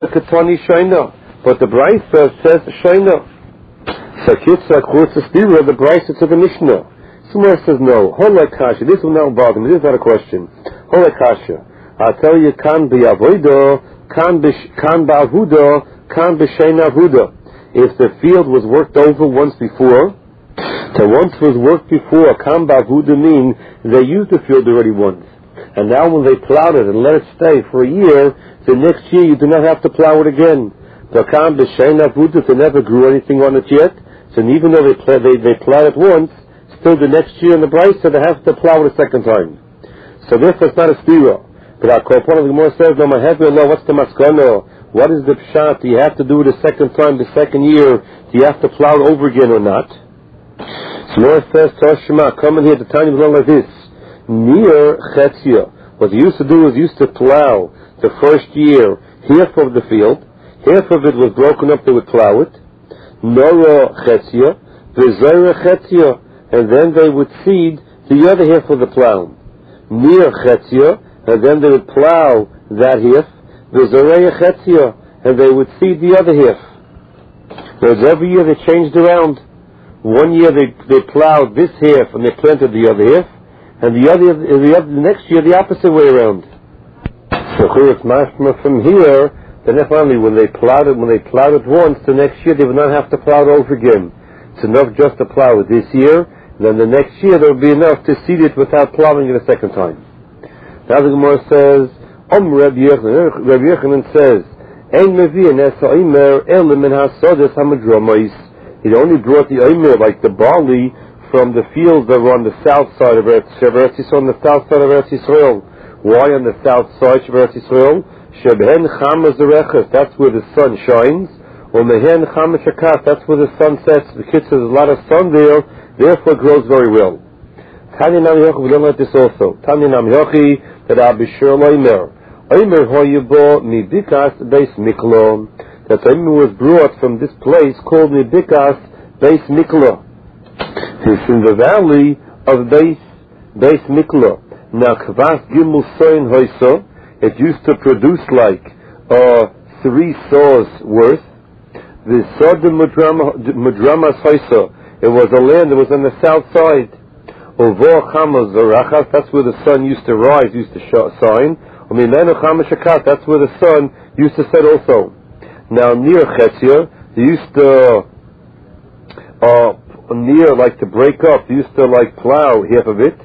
Katani Shaina, but the Brisa says Shaina. So Kitzak quotes the Stira, the Brisa to the Mishnah. Somewhere says no. Hola Kasha, this will not bother me, this is not a question. Hola Kasha, I'll tell you, Kan B'Avodo, Kan B'Avudo, Kan B'Sheina Avudo. If the field was worked over once before, so once was worked before, Kan B'Avudo mean they used the field already once. And now when they plowed it and let it stay for a year, the next year you do not have to plow it again. The Kan B'Sheina Avudo, they never grew anything on it yet, so even though they plowed it once, still the next year in the Brisa they have to plow it a second time. So therefore it's not a stira. But our Korban of the Gemara says, no, my heavy Allah, what's the maskana? What is the pshat? Do you have to do it a second time, the second year? Do you have to plow it over again or not? So Gemara says, Toshima, come in here, the tiny was like this. Near Chetzia. What he used to do was he used to plow the first year half of the field. Half of it was broken up, they would plow it. Nora Chetzia. V'zera Chetzia. And then they would seed the other half of the plow. Near Chetzia, and then they would plow that half. V'zera Chetzia, and they would seed the other half. Whereas every year they changed around. One year they plowed this half and they planted the other half, and the next year the opposite way around. So it's mashma from here that if only when they plowed it once, the next year they would not have to plow it over again. It's enough just to plow it this year. Then the next year there will be enough to seed it without plowing it a second time. Now the Gemara says, Rabbi Yochanan says, Ein mevi nesa omer elim min hasodes hamadromos. He only brought the omer, like the barley, from the fields that were on the south side of Eretz Yisrael, on the south side of Eretz Yisrael. Why on the south side of Eretz Yisrael? Shebhen chama zereches, that's where the sun shines. Or mehen chama shakat, that's where the sun sets. The kids, there's a lot of sun there, therefore it grows very well. Tanya Nam Yochi, we learn like this also. Tanya Nam Yochi, that Abi Shir Omer. Omer hoyebo mibikas beis miklo. That Omer was brought from this place called mibikas beis miklo. It's in the valley of beis miklo. Now kvas gimel soin hoyso, it used to produce like 3 saws worth. The sodom mudramas hoyso, it was a land that was on the south side. That's where the sun used to rise, used to shine. That's where the sun used to set also. Now near Chetzia, they used to near like to break up, they used to like plow half of it.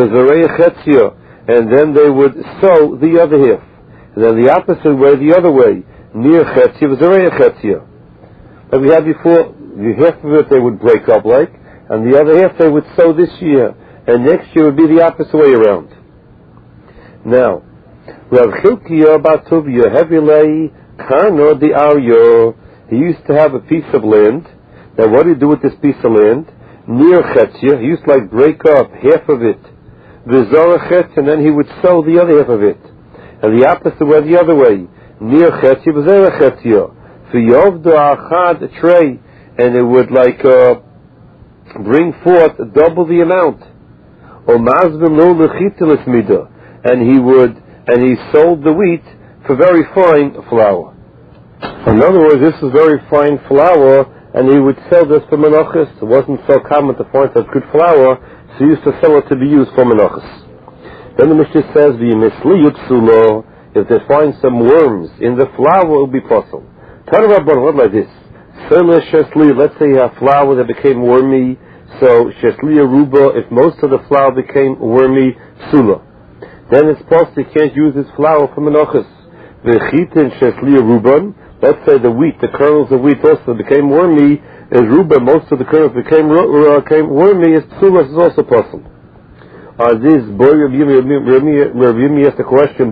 And then they would sow the other half. And then the opposite way, the other way. Near Chetzia was Chetzia. Like we had before, the half of it they would break up like, and the other half they would sow this year, and next year would be the opposite way around. Now, Rav Chilkiya Batuvia Hevilei Karno the Aryo, he used to have a piece of land. Now what did he do with this piece of land? Near Chetzia, he used to like break up half of it, V'zora Chetzia, and then he would sow the other half of it. And the opposite way, the other way. Near Chetzia, V'zora Chetzia. V'yovdo Achad Trey, and it would like bring forth double the amount. And he sold the wheat for very fine flour. In other words, this is very fine flour, and he would sell this for menachos. It wasn't so common to find such good flour, so he used to sell it to be used for menachos. Then the Mishnah says, if they find some worms in the flour, it will be possible. What like this? Let's say you have flour that became wormy, so shesliya ruba, if most of the flour became wormy, psula. Then it's possible you can't use this flour for menachos. V'chitin shesliya ruban, let's say the wheat, the kernels of wheat also became wormy, as ruba, most of the kernels became wormy, as psula is also possible. This, Rav Yirmi asked the question,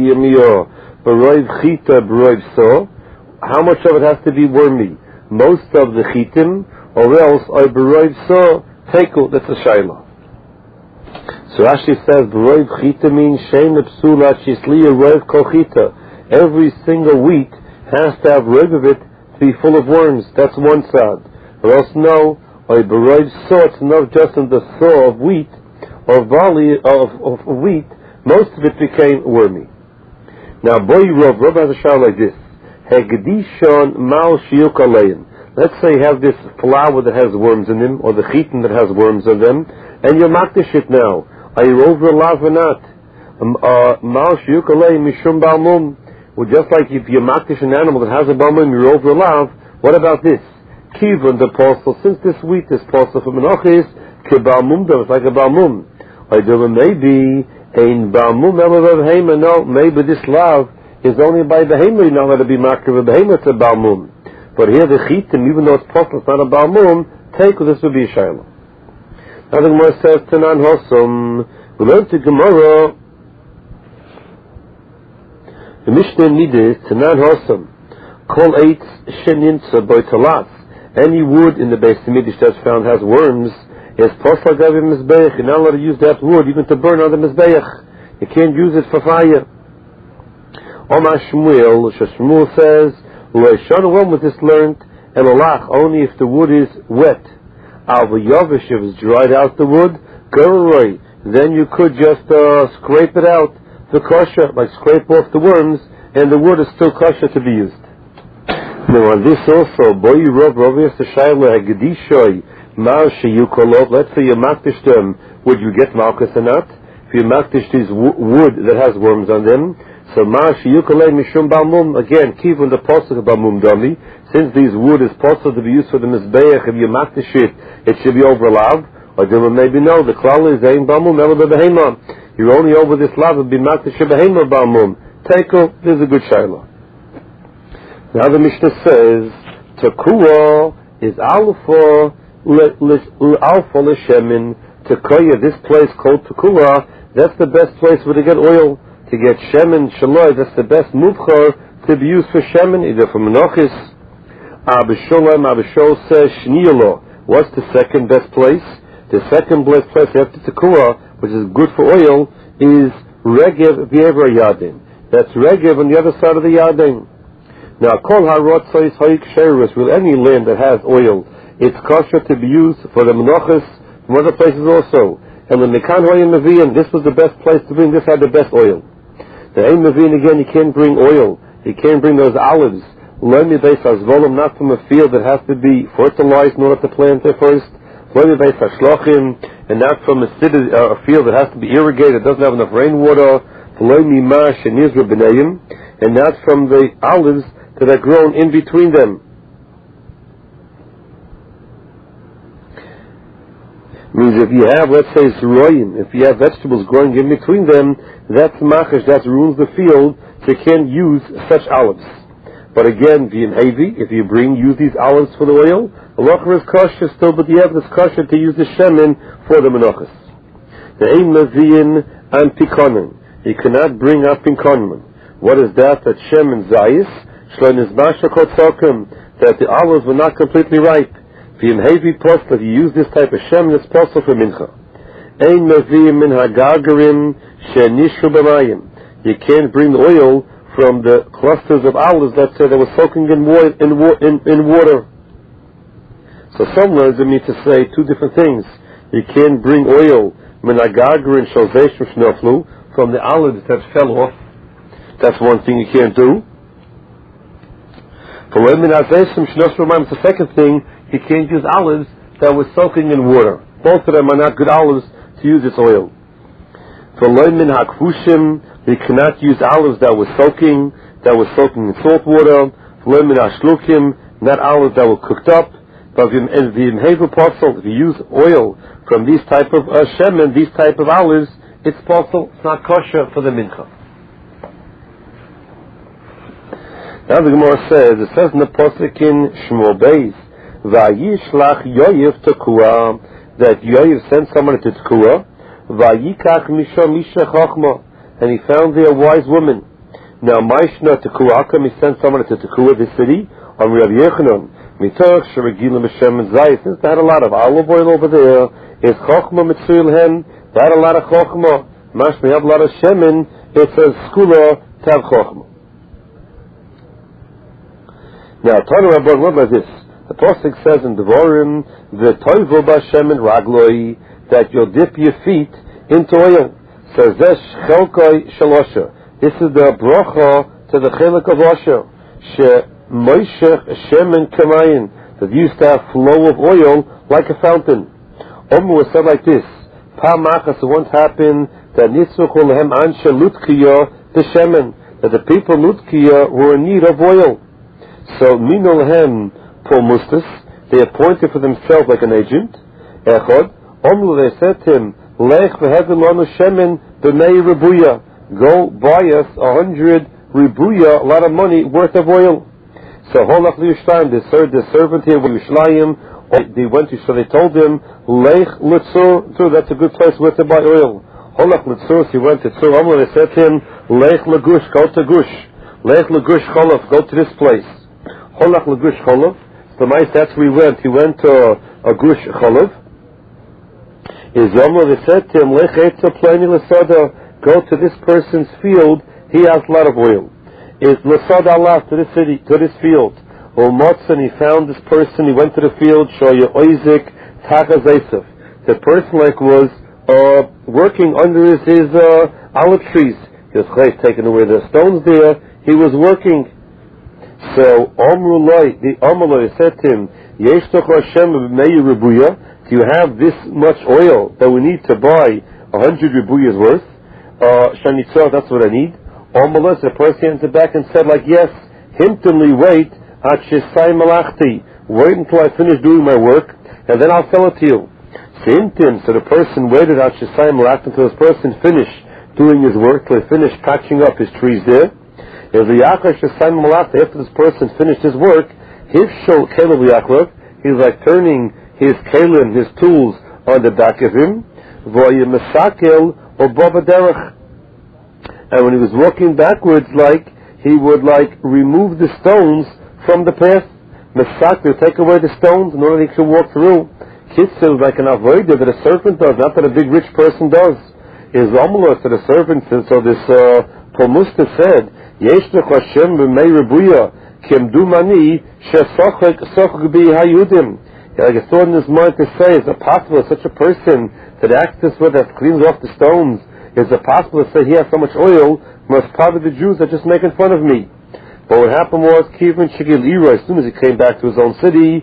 how much of it has to be wormy? Most of the chitim, or else I beroiv so tekel. That's a shayla. So Rashi says beroiv chita means shein psula shisliya roiv kol chita. Every single wheat has to have roiv of it to be full of worms. That's one side. Or else no, I beroiv so it's not just in the saw of wheat or barley of wheat. Most of it became wormy. Now boy Rav has a shayla like this. Hegdishon mal shiuk alein. Let's say you have this flour that has worms in them, or the chitin that has worms in them, and you're makdish it now. Are you over lav or not? Mal shiuk alein mishum balmum. Well, just like if you makdish an animal that has a balmum, you're over lav. What about this? Kivon the apostle, since this wheat is apostle for menachis, ke balmum, it's like a balmum. Maybe ein balmum elav hema. No, maybe this lav is only by behema. You're not allowed to be makdish a behema to balmum. But here the chitim, even though it's possible, it's not a balmum, take this would be a shayla. Now the Gemara says, Tanan Hosam, we learned the Gemara, the Mishnah Midas, Tanan Hosam, Kol Eitz Sheninsa Boitalas, any wood in the Beis Midrash that's found has worms, is possible to have a Mizbeach. You're not allowed to use that wood even to burn on the Mizbeach. You can't use it for fire. Omar Shmuel, Shmuel says, when was this learned? Elolach, only if the wood is wet. Al-Yavish, if it's dried out the wood, Geroi, then you could just scrape it out, the kosher, like scrape off the worms, and the wood is still kosher to be used. Now on this also, Boy Rov Rovias Shayla Hagdishoy, Mar Sheyukolov, let's say you makdish them, would you get malchus or not? If you makdish this wood that has worms on them, so Mar Sheyukolei Mishum Balmum, again, Kivon the Posuk Balmum Dami, since these wood is possible to be used for the Mizbeach, if you makdish it should be over lav, or there maybe no, the klal is Ein Balmum, Ela Behema. You're only over this lav, it would be makdish Behema Balmum. Tekel, this is a good shayla. Now the Mishnah says, Tekuah is Alpha L'Shemin, Tekoya, this place called Tekuah, that's the best place where to get oil. To get shemen shaloi, that's the best mubchar to be used for shemen, either for menachis. Abishol says shniyalo. What's the second best place? The second best place after tekuah, which is good for oil, is regev v'ever yadin. That's regev on the other side of the yadin. Now, kol harotzos hayik sherus, with any land that has oil, it's kosher to be used for the menachis from other places also. And when Mekan Hoyim Maviyim, this was the best place to bring, this had the best oil. The Ein Maviyim again, you can't bring oil, you can't bring those olives. Learn me base azvolim, not from a field that has to be fertilized in order to plant it first. Learn me base ashlochim, and not from a field that has to be irrigated, doesn't have enough rainwater. Learn me mash and nizra b'nayim, and not from the olives that are grown in between them. Means if you have, let's say, zeroyim, if you have vegetables growing in between them, that's machash, that ruins the field, so you can't use such olives. But again, if you use these olives for the oil, the locher is kosher still, but you have this kosher to use the shemen for the menachas. The ein maviyin and pikonim. You cannot bring up pikonim. What is that? That shemen zayis, shloin is mashakotzokim, that the olives were not completely ripe. If you use this type of shem, it's possible for mincha. Ein maviyim min hagagarim shenishu b'mayim. You can't bring the oil from the clusters of olives, let's say, that were soaking in water. So some learns mean to say two different things. You can't bring oil min hagagarim shalzesh shnoflu from the olives that fell off. That's one thing you can't do. For min hazesh shnoflu, it's the second thing. You can't use olives that were soaking in water. Both of them are not good olives to use its oil. For loimin hakfushim, you cannot use olives that were soaking in salt water. For loimin hashlukim, not olives that were cooked up. But if you use oil from these type of shemen, these type of olives, it's possible, it's not kosher for the mincha. Now the Gemara says, it says in the pasuk in Shmuel Beis, Vayishlach Yoyev Tekuah, that Yoyev sent someone to Tekuah, Vayikach Misha Chochma, and he found there a wise woman. Now Maishna Tekuah, he sent someone to Tekuah, the city, on Rav Yechanan, Mitoch Sheregilim Hashem Zayis, since they had a lot of olive oil over there, is Chochma Mitzuyil Hen, they had a lot of Chochma, Mashma have a lot of Shemin, it's a skula to have Chochma. Now, Tanu Rabban, what about this? The Pasuk says in Devarim, the Toivo B'Shemen Ragloi, that you'll dip your feet into oil. Says Zesh Chelkoi Shalosha. This is the bracha to the chelik of Osher. Moishech shemen kamayin, that used to have flow of oil like a fountain. Omer was said like this: Pamachas, it once happened that nitzruchu lehem anshe lutkiya b'shemen, that the people lutkiya were in need of oil. So minu lehem polmustus, they appointed for themselves like an agent. Echod, Omer, they said to him, Lech v'hevin lanu shemen b'mei ribuya, go buy us 100 ribuya, a lot of money worth of oil. So Holach Liyushlayim, the servant here with Yishlayim, they went to, so they told him, Lech Litzur, that's a good place where to buy oil. Holach Litzur, so he went to Tzur Amr, they said to him, Lech Lagush, go to Gush. Lech Lagush Cholav, go to this place. Holach Lagush Cholav, the mice, that's where he went to a Gush Cholav. Is Amr, they said to him, Lech Eitza Plani L'Sada, go to this person's field, he has a lot of oil. Is L'Sad Allah to this city, to this field. Ulmotzen, he found this person, he went to the field, Shoya Oizik, Taga Zaysef. The person was working under his olive trees. He was taking away the stones there, he was working. So Omrullah, the Omrullah said to him, Yesh toch Hashem b'mei ribuya, do you have this much oil that we need to buy 100 ribuyas worth? Shanitzah, that's what I need. Omrullah, the person answered back and said like, yes, himtonly wait, at Shesai Malachti, wait until I finish doing my work, and then I'll sell it to you. So the person waited at Shesai Malachti until this person finished doing his work, till he finished patching up his trees there. After this person finished his work, he's like turning his kalim, his tools, on the back of him. And when he was walking backwards, he would remove the stones from the path. Mesak, take away the stones in order he could walk through. Kitzel, like an avoider that a servant does, not that a big rich person does. Is Amulos that a servant, so this Polmusta said, Yeshnech Hashem b'mei rebuya, kim dumani, shesochek bi hayudim. Like a thought in his mind to say, is it possible that such a person that acts this way, that cleans off the stones, is it possible to say he has so much oil, must probably the Jews are just making fun of me. But what happened was, Kivin Shigil Ira, as soon as he came back to his own city,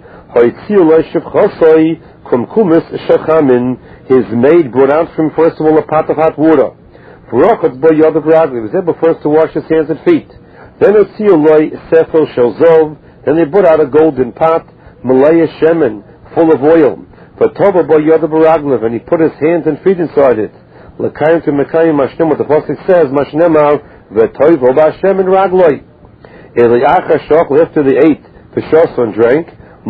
his maid brought out from him first of all a pot of hot water. He was able first to wash his hands and feet. Then they brought out a golden pot, Malaya Shemen, full of oil. And he put his hands and feet inside it. What the Pasuk says, after they ate, and drank,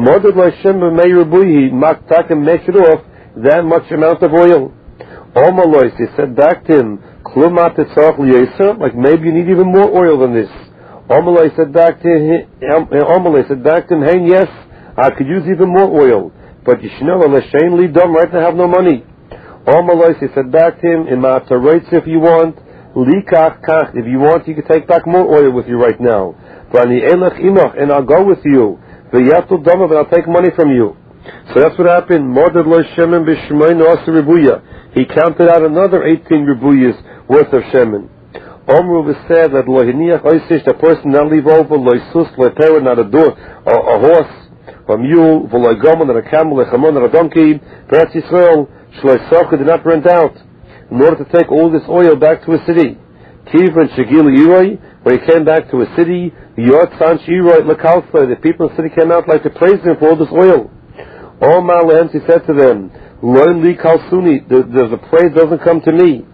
he measured off that much amount of oil. He said back to him, like maybe you need even more oil than this. He said back to him, hey, yes, I could use even more oil, but you should know, dumb, right now I have no money. He said back to him, if you want, if you want, you can take back more oil with you right now. And I'll go with you. And I'll take money from you. So that's what happened. He counted out another 18 ribuyas worth of shemen. Omru was said that the person not leave over not a horse, a mule, not a camel, not a donkey. Perhaps Yisrael did not rent out in order to take all this oil back to a city. When he came back to a city, the people in the city came out like to praise him for all this oil. He said to them, the praise doesn't come to me.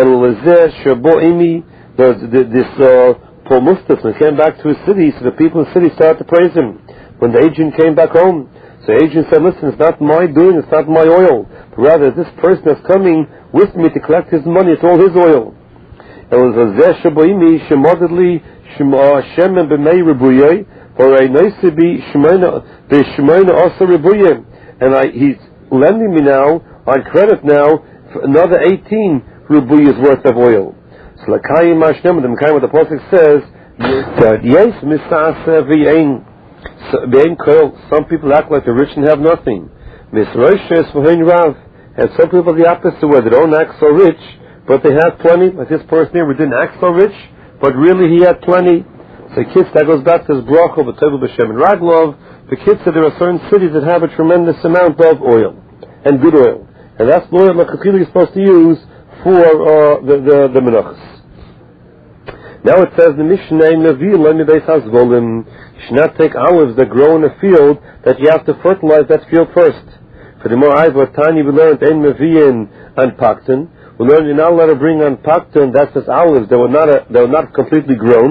And this Paul Mustas, when he came back to his city, so the people in the city started to praise him. When the agent came back home, so the agent said, listen, it's not my doing, it's not my oil, but rather this person that's coming with me to collect his money, it's all his oil. It was a Zeshaboimi, Shemodadli, Shemen b'mei ribuyay, or a Naisibi, Shemona also ribuyay. And he's lending me now, on credit now, for another 18 ribuyas worth of oil. So Lakayim Mashnem, the Mekayim, what the Pasuk says, that yes, Misasa v'yein, some people act like they're rich and have nothing. Misroishes v'hein rav, and some people the opposite way, they don't act so rich, but they have plenty. Like this person here, we didn't act so rich, but really he had plenty. So that goes back to this bracha b'Tovil b'Shem and Raglov. The Kitzah, there are certain cities that have a tremendous amount of oil and good oil, and that's the oil that you're supposed to use for the menachos. Now it says the Mishnah in Levi Lemi Beis Hazvolim, you should not take olives that grow in a field that you have to fertilize that field first. For the more I've Tani we learned Ein Meviyin and Pakton. We learned you're not allowed to bring on Pakton. That's just olives that were not completely grown.